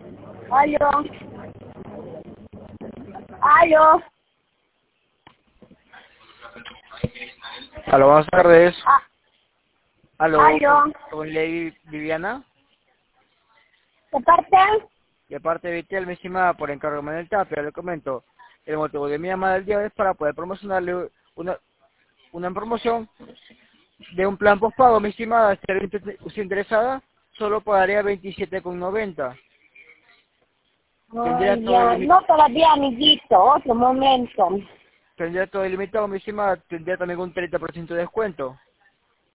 Aló. Aló. Aló, buenas tardes. Aló, Aló. con Lady Viviana. ¿De parte? De parte de Vitel, mi estimada, por encargo Manuel Tapia, le comento. El motivo de mi llamada del día es para poder promocionarle una promoción de un plan postpago, mi estimada. ¿Estaría usted interesada? Solo pagaría 27,90. Tendría Ay, todo ya. ilimitado. No, todavía, amiguito. Otro momento. Tendría todo ilimitado, mi estimada. Tendría también un 30% de descuento.